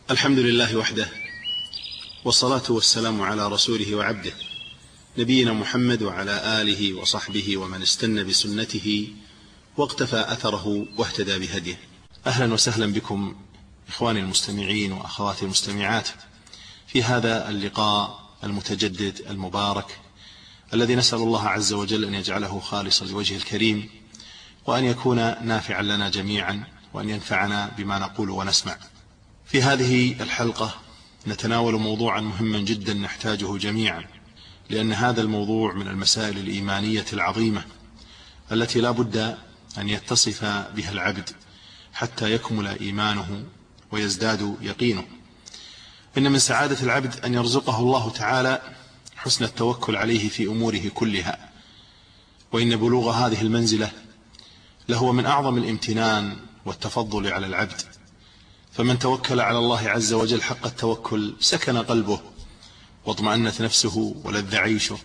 الحمد لله وحده، والصلاة والسلام على رسوله وعبده نبينا محمد وعلى آله وصحبه ومن استنى بسنته واقتفى أثره واهتدى بهديه. أهلا وسهلا بكم إخواني المستمعين وأخواتي المستمعات في هذا اللقاء المتجدد المبارك الذي نسأل الله عز وجل أن يجعله خالصا لوجهه الكريم، وأن يكون نافعا لنا جميعا، وأن ينفعنا بما نقول ونسمع. في هذه الحلقة نتناول موضوعا مهما جدا نحتاجه جميعا، لأن هذا الموضوع من المسائل الإيمانية العظيمة التي لا بد أن يتصف بها العبد حتى يكمل إيمانه ويزداد يقينه. إن من سعادة العبد أن يرزقه الله تعالى حسن التوكل عليه في أموره كلها، وإن بلوغ هذه المنزلة لهو من أعظم الامتنان والتفضل على العبد. فمن توكل على الله عز وجل حق التوكل سكن قلبه واطمأنت نفسه ولذ عيشه،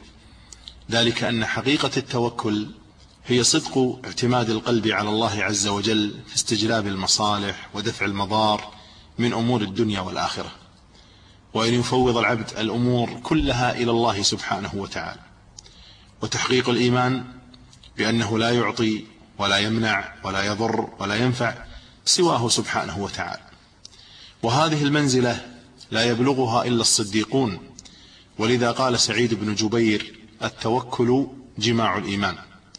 ذلك أن حقيقة التوكل هي صدق اعتماد القلب على الله عز وجل في استجلاب المصالح ودفع المضار من أمور الدنيا والآخرة، وأن يفوض العبد الأمور كلها إلى الله سبحانه وتعالى، وتحقيق الإيمان بأنه لا يعطي ولا يمنع ولا يضر ولا ينفع سواه سبحانه وتعالى. وهذه المنزلة لا يبلغها إلا الصديقون، ولذا قال سعيد بن جبير: التوكل جماع الإيمان.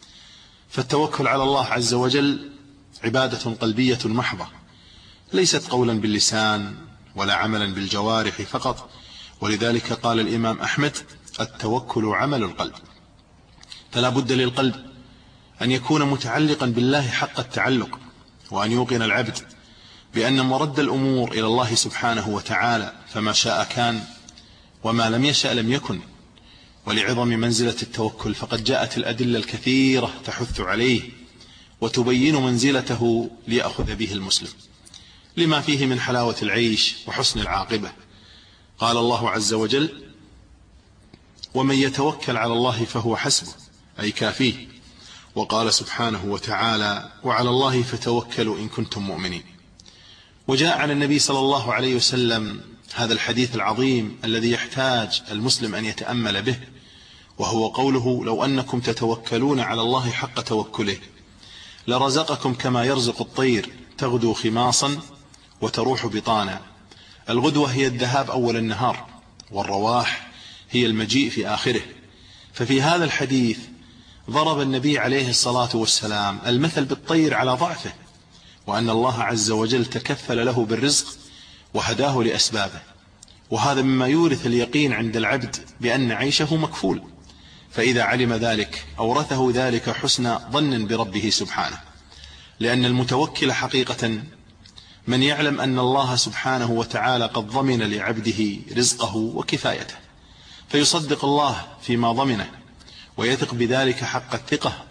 فالتوكل على الله عز وجل عبادة قلبية محضة، ليست قولا باللسان ولا عملا بالجوارح فقط، ولذلك قال الإمام أحمد: التوكل عمل القلب. فلا بد للقلب أن يكون متعلقا بالله حق التعلق، وأن يوقن العبد بأن مرد الأمور إلى الله سبحانه وتعالى، فما شاء كان وما لم يشأ لم يكن. ولعظم منزلة التوكل فقد جاءت الأدلة الكثيرة تحث عليه وتبين منزلته ليأخذ به المسلم، لما فيه من حلاوة العيش وحسن العاقبة. قال الله عز وجل: ومن يتوكل على الله فهو حسبه، أي كافيه. وقال سبحانه وتعالى: وعلى الله فتوكلوا إن كنتم مؤمنين. وجاء عن النبي صلى الله عليه وسلم هذا الحديث العظيم الذي يحتاج المسلم أن يتأمل به، وهو قوله: لو أنكم تتوكلون على الله حق توكله لرزقكم كما يرزق الطير تغدو خماصا وتروح بطانا. الغدوة هي الذهاب أول النهار، والرواح هي المجيء في آخره. ففي هذا الحديث ضرب النبي عليه الصلاة والسلام المثل بالطير على ضعفه، وأن الله عز وجل تكفل له بالرزق وهداه لأسبابه، وهذا مما يورث اليقين عند العبد بأن عيشه مكفول. فإذا علم ذلك أورثه ذلك حسن ظن بربه سبحانه، لأن المتوكل حقيقة من يعلم أن الله سبحانه وتعالى قد ضمن لعبده رزقه وكفايته، فيصدق الله فيما ضمنه ويثق بذلك حق الثقة،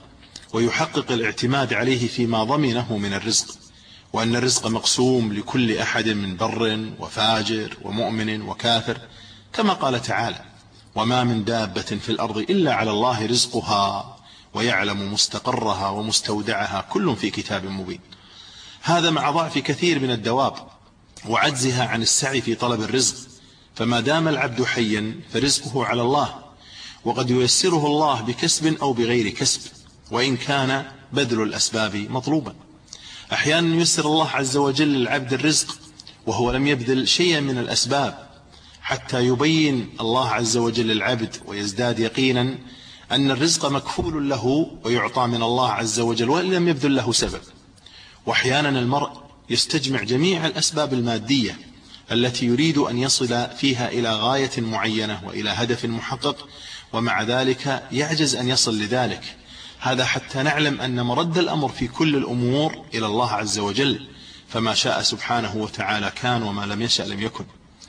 ويحقق الاعتماد عليه فيما ضمنه من الرزق، وأن الرزق مقسوم لكل أحد من بر وفاجر ومؤمن وكافر، كما قال تعالى: وما من دابة في الأرض إلا على الله رزقها ويعلم مستقرها ومستودعها كل في كتاب مبين. هذا مع ضعف كثير من الدواب وعجزها عن السعي في طلب الرزق، فما دام العبد حيا فرزقه على الله، وقد ييسره الله بكسب أو بغير كسب، وإن كان بذل الأسباب مطلوبا. أحيانا ييسر الله عز وجل للعبد الرزق وهو لم يبذل شيئا من الأسباب، حتى يبين الله عز وجل للعبد ويزداد يقينا أن الرزق مكفول له ويعطى من الله عز وجل وإن لم يبذل له سبب. وأحيانا المرء يستجمع جميع الأسباب المادية التي يريد أن يصل فيها إلى غاية معينة وإلى هدف محقق، ومع ذلك يعجز أن يصل لذلك. هذا حتى نعلم أن مرد الأمر في كل الأمور إلى الله عز وجل، فما شاء سبحانه وتعالى كان وما لم يشأ لم يكن.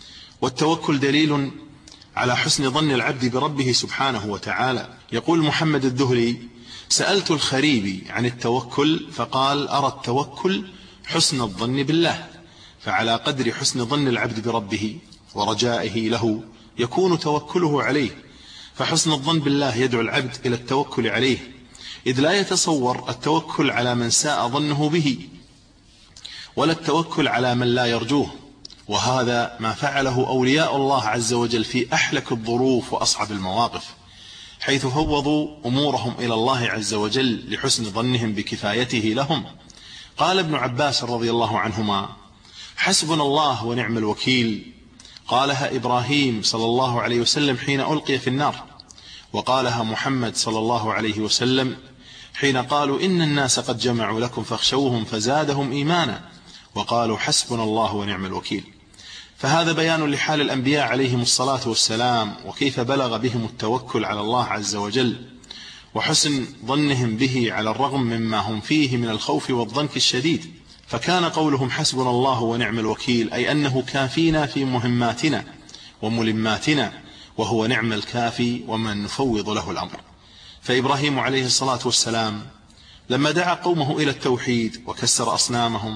والتوكل دليل على حسن ظن العبد بربه سبحانه وتعالى. يقول محمد الذهلي: سألت الخريبي عن التوكل فقال: أرى التوكل حسن الظن بالله، فعلى قدر حسن ظن العبد بربه ورجائه له يكون توكله عليه. فحسن الظن بالله يدعو العبد إلى التوكل عليه، إذ لا يتصور التوكل على من ساء ظنه به، ولا التوكل على من لا يرجوه، وهذا ما فعله أولياء الله عز وجل في أحلك الظروف وأصعب المواقف، حيث فوضوا أمورهم إلى الله عز وجل لحسن ظنهم بكفايته لهم. قال ابن عباس رضي الله عنهما: حسبنا الله ونعم الوكيل، قالها إبراهيم صلى الله عليه وسلم حين ألقي في النار، وقالها محمد صلى الله عليه وسلم حين قالوا إن الناس قد جمعوا لكم فاخشوهم فزادهم إيمانا، وقالوا حسبنا الله ونعم الوكيل. فهذا بيان لحال الأنبياء عليهم الصلاة والسلام، وكيف بلغ بهم التوكل على الله عز وجل وحسن ظنهم به على الرغم مما هم فيه من الخوف والضنك الشديد. فكان قولهم حسبنا الله ونعم الوكيل أي أنه كافينا في مهماتنا وملماتنا، وهو نعم الكافي ومن نفوض له الأمر. فإبراهيم عليه الصلاة والسلام لما دعا قومه إلى التوحيد وكسر أصنامهم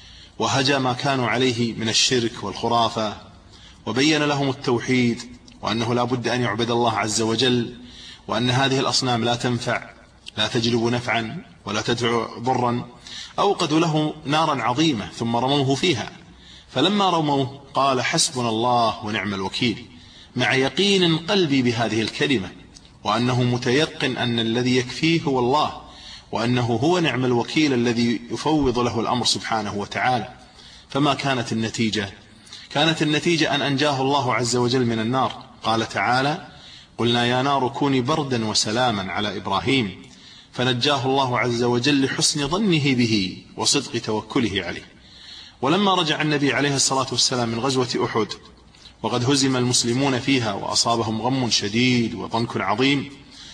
وهجى ما كانوا عليه من الشرك والخرافة، وبين لهم التوحيد وأنه لا بد أن يعبد الله عز وجل، وأن هذه الأصنام لا تنفع، لا تجلب نفعا ولا تدفع ضرا، أوقدوا له نارا عظيمة ثم رموه فيها. فلما رموه قال حسبنا الله ونعم الوكيل، مع يقين قلبي بهذه الكلمة، وأنه متيقن أن الذي يكفيه هو الله، وأنه هو نعم الوكيل الذي يفوض له الأمر سبحانه وتعالى. فما كانت النتيجة؟ كانت النتيجة أن أنجاه الله عز وجل من النار. قال تعالى: قلنا يا نار كوني بردا وسلاما على إبراهيم، فنجاه الله عز وجل لحسن ظنه به وصدق توكله عليه. ولما رجع النبي عليه الصلاة والسلام من غزوة أحد وقد هزم المسلمون فيها وأصابهم غم شديد وضنك عظيم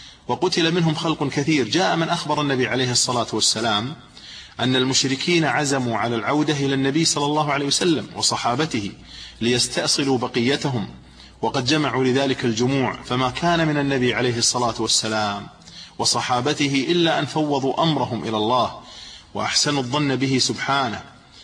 وقتل منهم خلق كثير، جاء من أخبر النبي عليه الصلاة والسلام أن المشركين عزموا على العودة إلى النبي صلى الله عليه وسلم وصحابته ليستأصلوا بقيتهم، وقد جمعوا لذلك الجموع، فما كان من النبي عليه الصلاة والسلام وصحابته إلا أن فوضوا أمرهم إلى الله وأحسنوا الظن به سبحانه،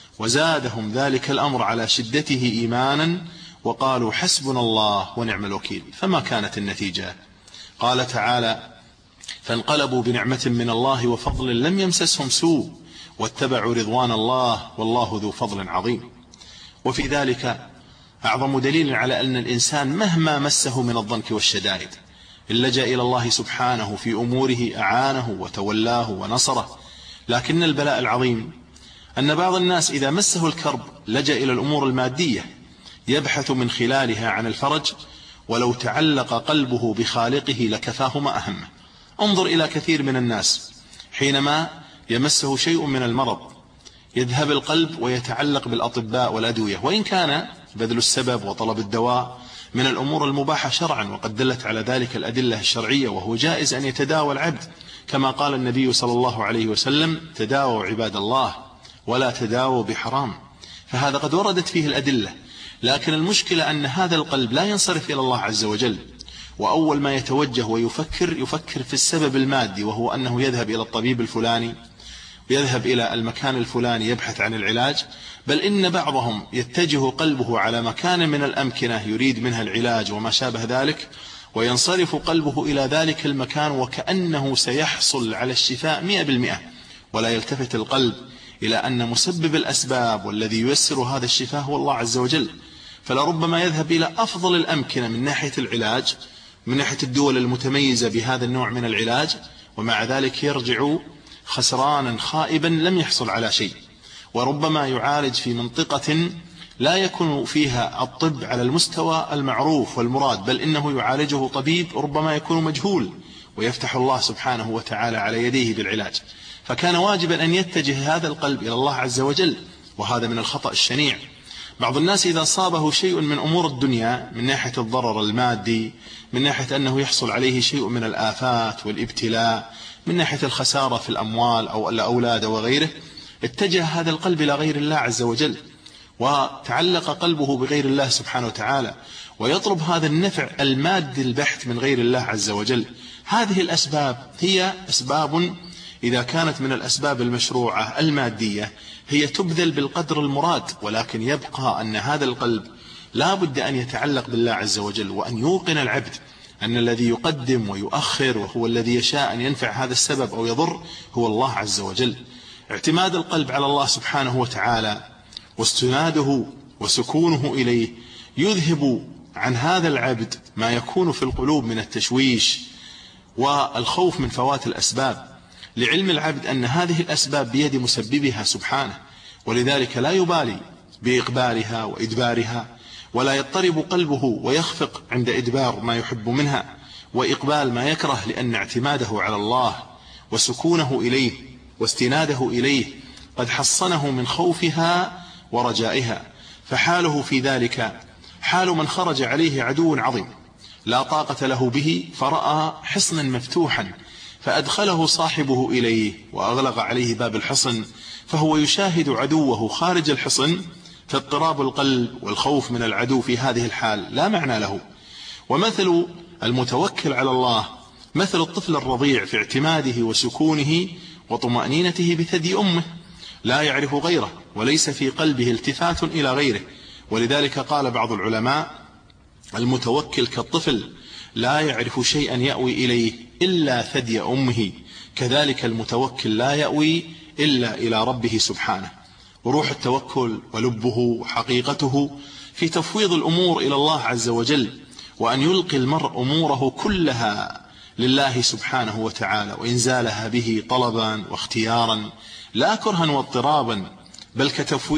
وزادهم ذلك الأمر على شدته إيمانا، وقالوا حسبنا الله ونعم الوكيل. فما كانت النتيجة؟ قال تعالى: فانقلبوا بنعمة من الله وفضل لم يمسسهم سوء واتبعوا رضوان الله والله ذو فضل عظيم. وفي ذلك أعظم دليل على أن الإنسان مهما مسه من الضنك والشدائد إن لجأ إلى الله سبحانه في أموره أعانه وتولاه ونصره. لكن البلاء العظيم أن بعض الناس إذا مسه الكرب لجأ إلى الأمور المادية يبحث من خلالها عن الفرج، ولو تعلق قلبه بخالقه لكفاه ما أهمه. انظر إلى كثير من الناس حينما يمسه شيء من المرض يذهب القلب ويتعلق بالأطباء والأدوية، وإن كان بذل السبب وطلب الدواء من الأمور المباحة شرعا، وقد دلت على ذلك الأدلة الشرعية، وهو جائز أن يتداوى العبد كما قال النبي صلى الله عليه وسلم: تداووا عباد الله ولا تداووا بحرام. فهذا قد وردت فيه الأدلة، لكن المشكلة أن هذا القلب لا ينصرف إلى الله عز وجل، وأول ما يتوجه يفكر في السبب المادي، وهو أنه يذهب إلى الطبيب الفلاني ويذهب إلى المكان الفلاني يبحث عن العلاج، بل إن بعضهم يتجه قلبه على مكان من الأمكنة يريد منها العلاج وما شابه ذلك، وينصرف قلبه إلى ذلك المكان وكأنه سيحصل على الشفاء 100%، ولا يلتفت القلب إلى أن مسبب الأسباب والذي ييسر هذا الشفاء هو الله عز وجل. فلربما يذهب إلى أفضل الأمكنة من ناحية العلاج، من ناحية الدول المتميزة بهذا النوع من العلاج، ومع ذلك يرجع خسرانا خائبا لم يحصل على شيء. وربما يعالج في منطقة لا يكون فيها الطب على المستوى المعروف والمراد، بل إنه يعالجه طبيب ربما يكون مجهول، ويفتح الله سبحانه وتعالى على يديه بالعلاج. فكان واجبا أن يتجه هذا القلب إلى الله عز وجل، وهذا من الخطأ الشنيع. بعض الناس إذا صابه شيء من أمور الدنيا من ناحية الضرر المادي، من ناحية أنه يحصل عليه شيء من الآفات والابتلاء، من ناحية الخسارة في الأموال أو الأولاد وغيره، اتجه هذا القلب إلى غير الله عز وجل، وتعلق قلبه بغير الله سبحانه وتعالى، ويطلب هذا النفع المادي البحت من غير الله عز وجل. هذه الأسباب هي أسباب إذا كانت من الأسباب المشروعة المادية هي تبذل بالقدر المراد، ولكن يبقى أن هذا القلب لا بد أن يتعلق بالله عز وجل، وأن يوقن العبد أن الذي يقدم ويؤخر وهو الذي يشاء أن ينفع هذا السبب أو يضر هو الله عز وجل. اعتماد القلب على الله سبحانه وتعالى واستناده وسكونه إليه يذهب عن هذا العبد ما يكون في القلوب من التشويش والخوف من فوات الأسباب، لعلم العبد أن هذه الأسباب بيد مسببها سبحانه، ولذلك لا يبالي بإقبالها وإدبارها، ولا يضطرب قلبه ويخفق عند إدبار ما يحب منها وإقبال ما يكره، لأن اعتماده على الله وسكونه إليه واستناده إليه قد حصنه من خوفها ورجائها. فحاله في ذلك حال من خرج عليه عدو عظيم لا طاقة له به، فرأى حصنا مفتوحا فأدخله صاحبه إليه وأغلق عليه باب الحصن، فهو يشاهد عدوه خارج الحصن، فاضطراب القلب والخوف من العدو في هذه الحال لا معنى له. ومثل المتوكل على الله مثل الطفل الرضيع في اعتماده وسكونه وطمأنينته بثدي أمه، لا يعرف غيره وليس في قلبه التفات إلى غيره. ولذلك قال بعض العلماء: المتوكل كالطفل لا يعرف شيئا يأوي إليه إلا ثدي أمه، كذلك المتوكل لا يأوي إلا إلى ربه سبحانه. وروح التوكل ولبه وحقيقته في تفويض الأمور إلى الله عز وجل، وأن يلقي المرء أموره كلها لله سبحانه وتعالى، وإنزالها به طلبا واختيارا لا كرها واضطرابا، بل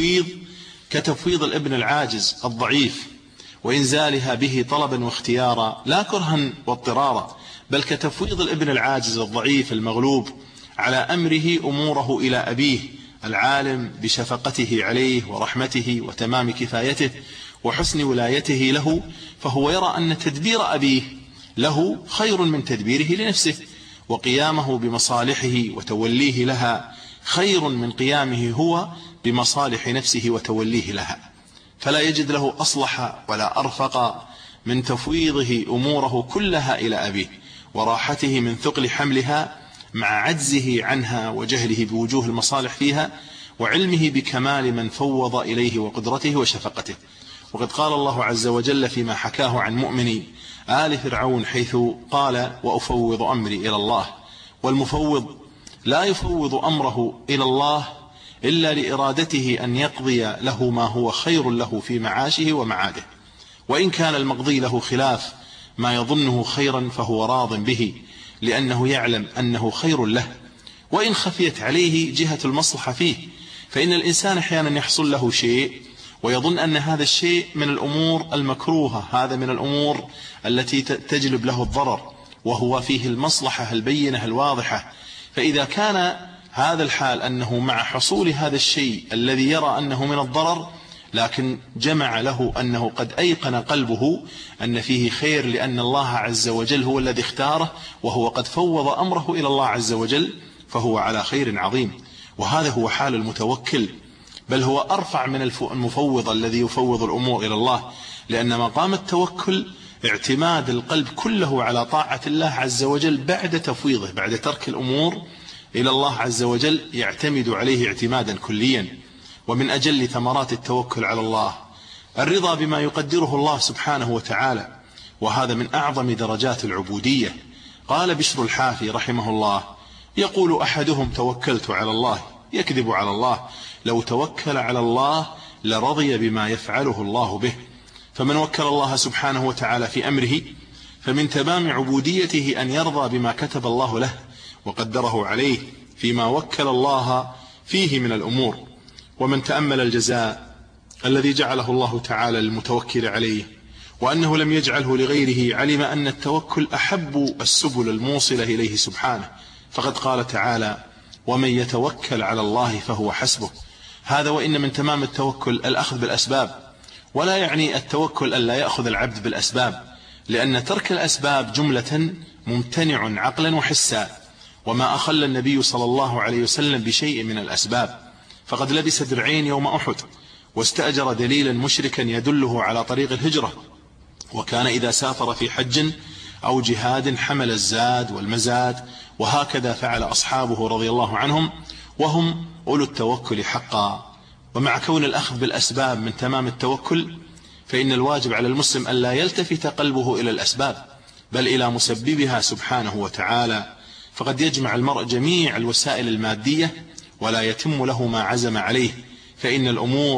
كتفويض الابن العاجز الضعيف، وإنزالها به طلبا واختيارا لا كرها واضطرارا، بل كتفويض الابن العاجز الضعيف المغلوب على أمره أموره إلى أبيه العالم بشفقته عليه ورحمته وتمام كفايته وحسن ولايته له، فهو يرى أن تدبير أبيه له خير من تدبيره لنفسه، وقيامه بمصالحه وتوليه لها خير من قيامه هو بمصالح نفسه وتوليه لها. فلا يجد له أصلح ولا أرفق من تفويضه أموره كلها إلى أبيه، وراحته من ثقل حملها مع عجزه عنها وجهله بوجوه المصالح فيها، وعلمه بكمال من فوض إليه وقدرته وشفقته. وقد قال الله عز وجل فيما حكاه عن مؤمن آل فرعون حيث قال: وأفوض أمري إلى الله. والمفوض لا يفوض أمره إلى الله إلا لإرادته أن يقضي له ما هو خير له في معاشه ومعاده، وإن كان المقضي له خلاف ما يظنه خيرا فهو راض به، لأنه يعلم أنه خير له، وإن خفيت عليه جهة المصلحة فيه. فإن الإنسان أحيانا يحصل له شيء ويظن أن هذا الشيء من الأمور المكروهة، هذا من الأمور التي تجلب له الضرر، وهو فيه المصلحة البينة الواضحة. فإذا كان هذا الحال أنه مع حصول هذا الشيء الذي يرى أنه من الضرر، لكن جمع له أنه قد أيقن قلبه أن فيه خير، لأن الله عز وجل هو الذي اختاره، وهو قد فوض أمره إلى الله عز وجل، فهو على خير عظيم. وهذا هو حال المتوكل، بل هو أرفع من المفوض الذي يفوض الأمور إلى الله، لأن مقام التوكل اعتماد القلب كله على طاعة الله عز وجل بعد تفويضه، بعد ترك الأمور إلى الله عز وجل يعتمد عليه اعتمادا كليا. ومن أجل ثمرات التوكل على الله الرضا بما يقدره الله سبحانه وتعالى، وهذا من أعظم درجات العبودية. قال بشر الحافي رحمه الله: يقول أحدهم توكلت على الله، يكذب على الله، لو توكل على الله لرضي بما يفعله الله به. فمن وكل الله سبحانه وتعالى في أمره فمن تمام عبوديته أن يرضى بما كتب الله له وقدره عليه فيما وكل الله فيه من الأمور. ومن تأمل الجزاء الذي جعله الله تعالى للمتوكل عليه، وأنه لم يجعله لغيره، علم أن التوكل أحب السبل الموصلة إليه سبحانه. فقد قال تعالى: ومن يتوكل على الله فهو حسبه. هذا وإن من تمام التوكل الأخذ بالأسباب، ولا يعني التوكل ألا يأخذ العبد بالأسباب، لأن ترك الأسباب جملة ممتنع عقلا وحسا، وما أخل النبي صلى الله عليه وسلم بشيء من الأسباب، فقد لبس درعين يوم أحد، واستأجر دليلا مشركا يدله على طريق الهجرة، وكان إذا سافر في حج أو جهاد حمل الزاد والمزاد، وهكذا فعل أصحابه رضي الله عنهم، وهم أولو التوكل حقا. ومع كون الأخذ بالأسباب من تمام التوكل، فإن الواجب على المسلم ألا يلتفت قلبه إلى الأسباب، بل إلى مسببها سبحانه وتعالى. فقد يجمع المرء جميع الوسائل المادية ولا يتم له ما عزم عليه، فإن الأمور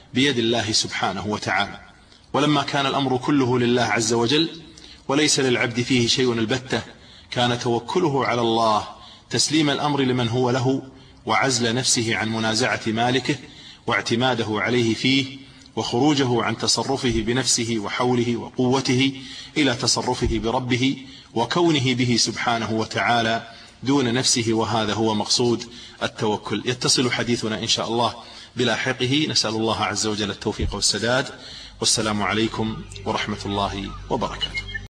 بيد الله سبحانه وتعالى. ولما كان الأمر كله لله عز وجل وليس للعبد فيه شيء البتة، كان توكله على الله تسليم الأمر لمن هو له، وعزل نفسه عن منازعة مالكه، واعتماده عليه فيه، وخروجه عن تصرفه بنفسه وحوله وقوته إلى تصرفه بربه وكونه به سبحانه وتعالى دون نفسه. وهذا هو مقصود التوكل. يتصل حديثنا إن شاء الله بلاحقه. نسأل الله عز وجل التوفيق والسداد. والسلام عليكم ورحمة الله وبركاته.